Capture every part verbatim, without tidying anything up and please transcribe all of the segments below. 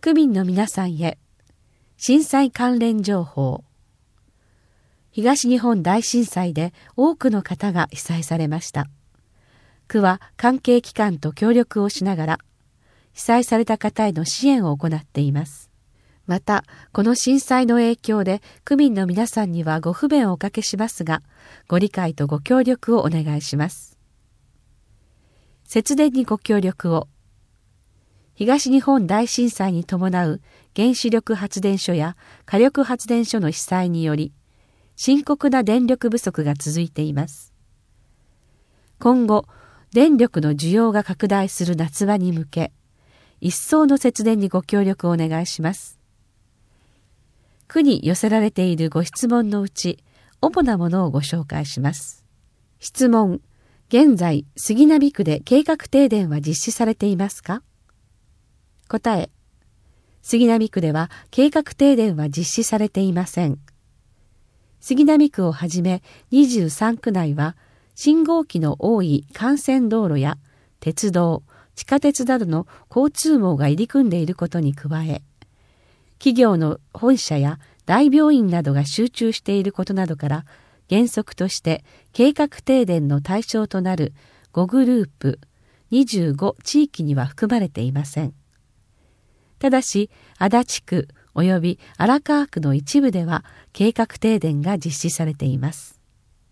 区民の皆さんへ震災関連情報。東日本大震災で多くの方が被災されました。区は関係機関と協力をしながら被災された方への支援を行っています。また、この震災の影響で区民の皆さんにはご不便をおかけしますが、ご理解とご協力をお願いします。節電にご協力を。東日本大震災に伴う原子力発電所や火力発電所の被災により、深刻な電力不足が続いています。今後、電力の需要が拡大する夏場に向け、一層の節電にご協力をお願いします。区に寄せられているご質問のうち、主なものをご紹介します。質問、現在、杉並区で計画停電は実施されていますか？答え、杉並区では計画停電は実施されていません。杉並区をはじめにじゅうさんく内は信号機の多い幹線道路や鉄道、地下鉄などの交通網が入り組んでいることに加え、企業の本社や大病院などが集中していることなどから原則として計画停電の対象となるごグループにじゅうご地域には含まれていません。ただし、足立区及び荒川区の一部では計画停電が実施されています。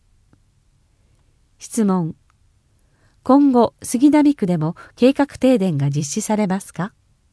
質問。今後、杉並区でも計画停電が実施されますか？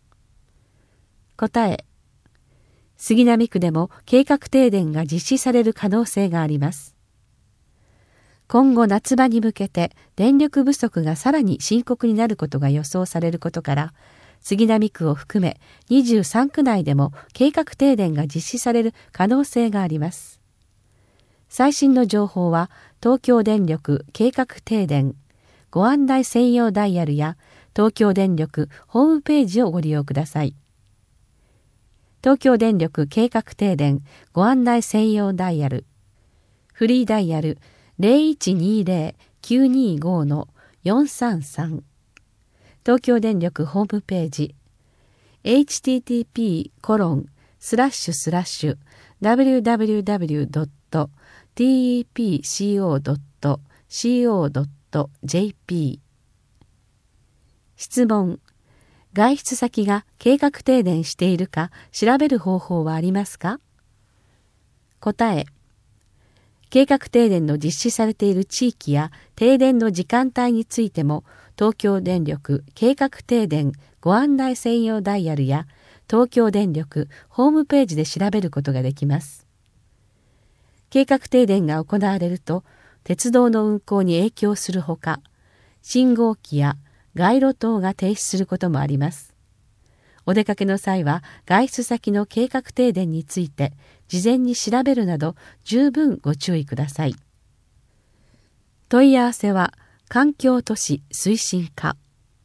答え。杉並区でも計画停電が実施される可能性があります。今後夏場に向けて電力不足がさらに深刻になることが予想されることから、杉並区を含めにじゅうさんく内でも計画停電が実施される可能性があります。最新の情報は東京電力計画停電ご案内専用ダイヤルや東京電力ホームページをご利用ください。東京電力計画停電ご案内専用ダイヤル、フリーダイヤル ゼロいちにゼロ きゅうにご よんさんさん、東京電力ホームページ エイチティーティーピーコロンスラッシュスラッシュダブリューダブリューダブリュードットティーイーピーシーオードットシーオードットジェーピー。 質問。外出先が計画停電しているか調べる方法はありますか？答え。計画停電の実施されている地域や停電の時間帯についても東京電力計画停電ご案内専用ダイヤルや東京電力ホームページで調べることができます。計画停電が行われると鉄道の運行に影響するほか、信号機や街路灯が停止することもあります。お出かけの際は外出先の計画停電について事前に調べるなど十分ご注意ください。問い合わせは環境都市推進課。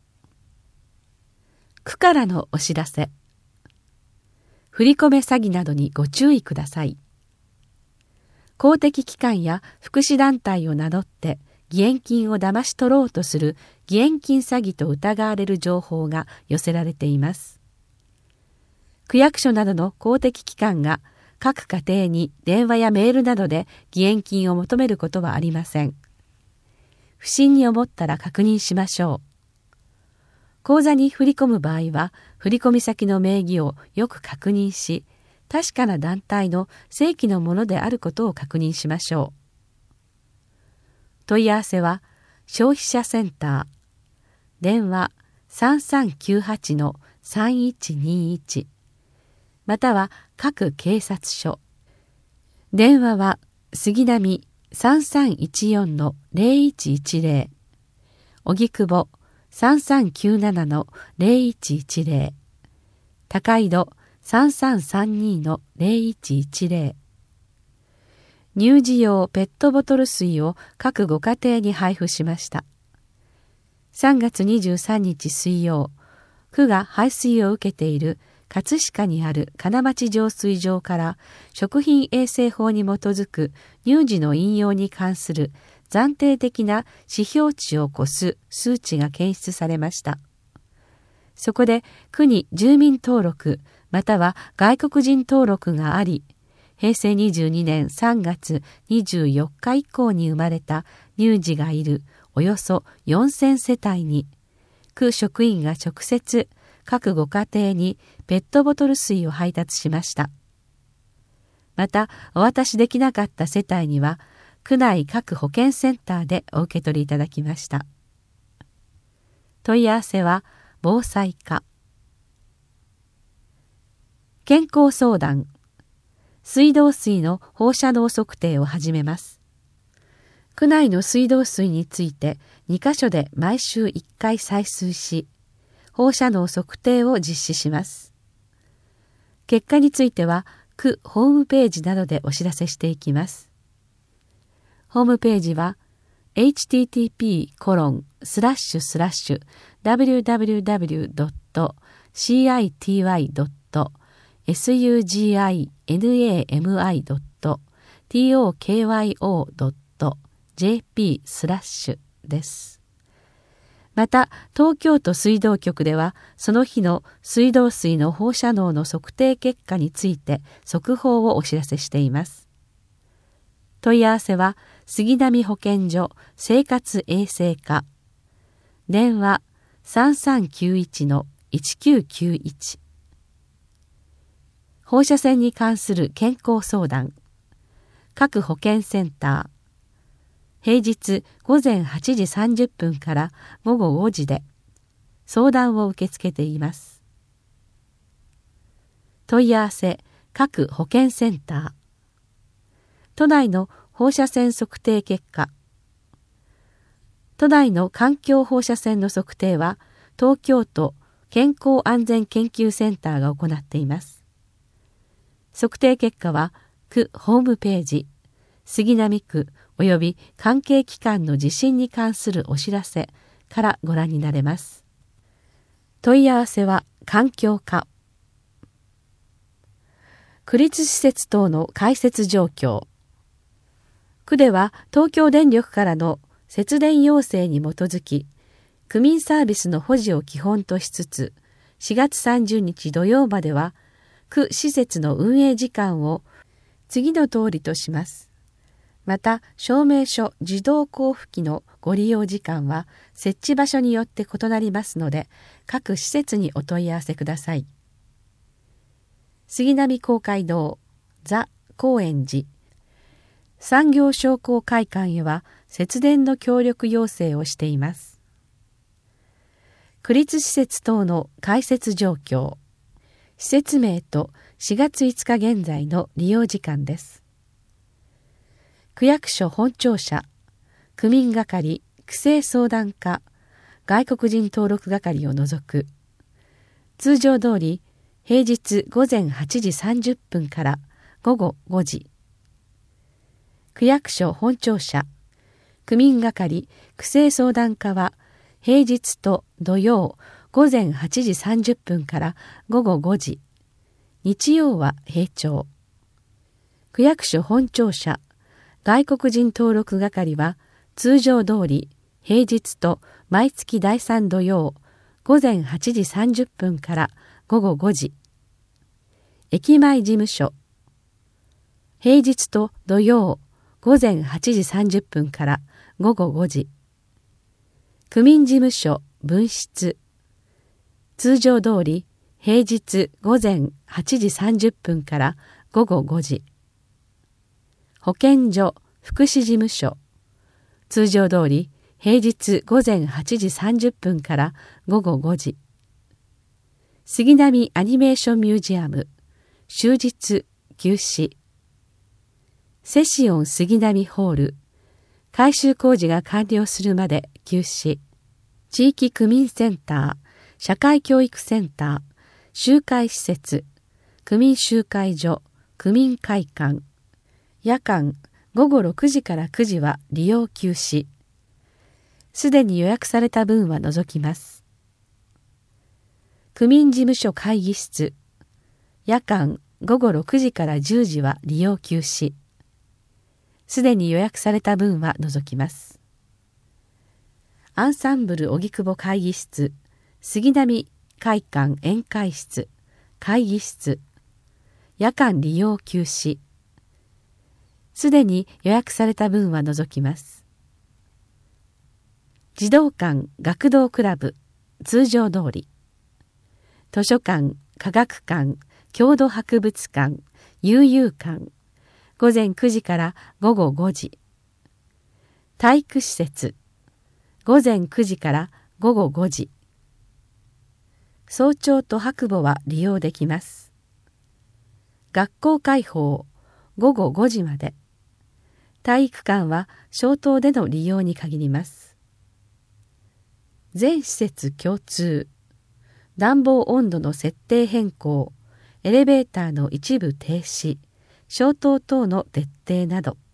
区からのお知らせ。振り込め詐欺などにご注意ください。公的機関や福祉団体を名乗って義援金を騙し取ろうとする義援金詐欺と疑われる情報が寄せられています。区役所などの公的機関が各家庭に電話やメールなどで義援金を求めることはありません。不審に思ったら確認しましょう。口座に振り込む場合は、振込先の名義をよく確認し、確かな団体の正規のものであることを確認しましょう。問い合わせは、消費者センター、電話 さんさんきゅうはち さんいちにいち、または各警察署。電話は、杉並さんさんいちよん ゼロいちいちゼロ、荻窪さんさんきゅうなな ゼロいちいちゼロ、高井戸さんさんさんに ゼロいちいちゼロ。乳児用ペットボトル水を各ご家庭に配布しました。さんがつにじゅうさんにち水曜、区が排水を受けている葛飾にある金町浄水場から食品衛生法に基づく乳児の飲用に関する暫定的な指標値を超す数値が検出されました。 そこで区に住民登録または外国人登録があり、へいせいにじゅうにねんさんがつにじゅうよっか以降に生まれた乳児がいるおよそよんせんせたいに、区職員が直接各ご家庭にペットボトル水を配達しました。また、お渡しできなかった世帯には、区内各保健センターでお受け取りいただきました。問い合わせは、防災課。健康相談。水道水の放射能測定を始めます。区内の水道水についてにかしょで毎週いっかい採水し、放射能測定を実施します。結果については、区ホームページなどでお知らせしていきます。ホームページは エイチティーティーピーコロンスラッシュスラッシュダブリューダブリューダブリュードットシーアイティーワイドットエスユージーアイエヌエーエムアイドットティーオーケーワイオードットジェーピースラッシュです。また、東京都水道局では、その日の水道水の放射能の測定結果について速報をお知らせしています。問い合わせは、杉並保健所生活衛生課。電話さんさんきゅういちのいちきゅうきゅういち。放射線に関する健康相談。各保健センター。平日ごぜんはちじさんじゅっぷんからごごごじで相談を受け付けています。問い合わせ各保健センター。都内の放射線測定結果。都内の環境放射線の測定は東京都健康安全研究センターが行っています。測定結果は区ホームページ、杉並区および関係機関の地震に関するお知らせからご覧になれます。問い合わせは環境課。区立施設等の開設状況。区では東京電力からの節電要請に基づき、区民サービスの保持を基本としつつ、しがつさんじゅうにち土曜までは、区施設の運営時間を次の通りとします。また、証明書自動交付機のご利用時間は設置場所によって異なりますので、各施設にお問い合わせください。杉並公会堂、ザ・高円寺、産業商工会館へは節電の協力要請をしています。区立施設等の開設状況、施設名としがついつか現在の利用時間です。区役所本庁舎、区民係、区政相談課、外国人登録係を除く、通常通り平日ごぜんはちじさんじゅっぷんからごごごじ、区役所本庁舎、区民係、区政相談課は平日と土曜ごぜんはちじさんじゅっぷんからごごごじ、日曜は閉庁。区役所本庁舎、外国人登録係は通常通り平日と毎月だいさん土曜ごぜんはちじさんじゅっぷんからごごごじ。駅前事務所、平日と土曜ごぜんはちじさんじゅっぷんからごごごじ。区民事務所分室、通常通り平日ごぜんはちじさんじゅっぷんからごごごじ。保健所福祉事務所、通常通り平日ごぜんはちじさんじゅっぷんからごごごじ。杉並アニメーションミュージアム、終日休止。セシオン杉並ホール、改修工事が完了するまで休止。地域区民センター、社会教育センター、集会施設、区民集会所、区民会館。夜間ごごろくじからくじは利用休止。すでに予約された分は除きます。区民事務所会議室、夜間ごごろくじからじゅうじは利用休止。すでに予約された分は除きます。アンサンブル荻窪会議室、杉並会館宴会室、会議室、夜間利用休止。すでに予約された分は除きます。児童館、学童クラブ、通常通り。図書館、科学館、郷土博物館、悠々館、午前くじから午後ごじ。体育施設、午前くじから午後ごじ。早朝と白母は利用できます。学校開放、午後ごじまで。体育館は消灯での利用に限ります。全施設共通、暖房温度の設定変更、エレベーターの一部停止、消灯等の徹底など。